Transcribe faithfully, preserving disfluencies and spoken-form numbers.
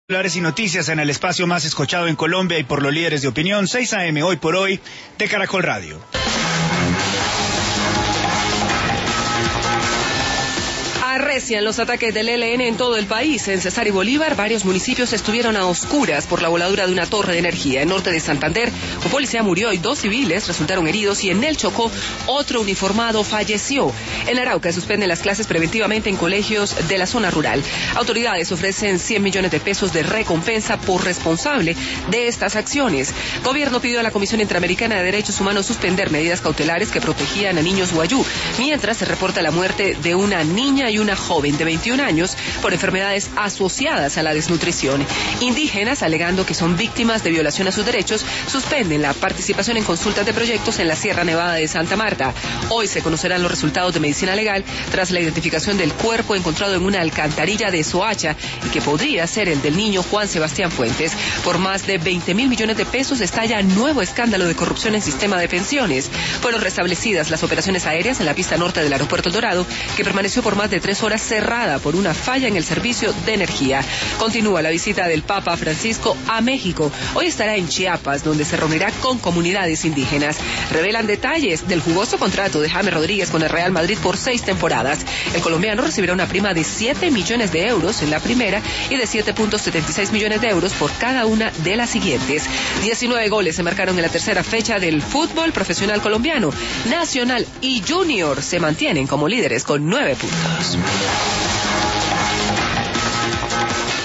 Y noticias en el espacio más escuchado en Colombia y por los líderes de opinión, seis a eme hoy por hoy de Caracol Radio. Arrecian los ataques del E L N en todo el país. En Cesar y Bolívar, varios municipios estuvieron a oscuras por la voladura de una torre de energía. En norte de Santander, un policía murió y dos civiles resultaron heridos, y en el Chocó, otro uniformado falleció. En Arauca suspenden las clases preventivamente en colegios de la zona rural. Autoridades ofrecen cien millones de pesos de recompensa por responsable de estas acciones. Gobierno pidió a la Comisión Interamericana de Derechos Humanos suspender medidas cautelares que protegían a niños guayú, mientras se reporta la muerte de una niña y una joven de veintiún años por enfermedades asociadas a la desnutrición. Indígenas, alegando que son víctimas de violación a sus derechos, suspenden la participación en consultas de proyectos en la Sierra Nevada de Santa Marta. Hoy se conocerán los resultados de medicina legal tras la identificación del cuerpo encontrado en una alcantarilla de Soacha y que podría ser el del niño Juan Sebastián Fuentes. Por más de veinte mil millones de pesos estalla nuevo escándalo de corrupción en sistema de pensiones. Fueron restablecidas las operaciones aéreas en la pista norte del aeropuerto El Dorado, que permaneció por más de tres horas cerrada por una falla en el servicio de energía. Continúa la visita del Papa Francisco a México. Hoy estará en Chiapas, donde se reunirá con comunidades indígenas. Revelan detalles del jugoso contrato de James Rodríguez con el Real Madrid por seis temporadas. El colombiano recibirá una prima de siete millones de euros en la primera y de siete punto setenta y seis millones de euros por cada una de las siguientes. diecinueve goles se marcaron en la tercera fecha del fútbol profesional colombiano. Nacional y Junior se mantienen como líderes con nueve puntos.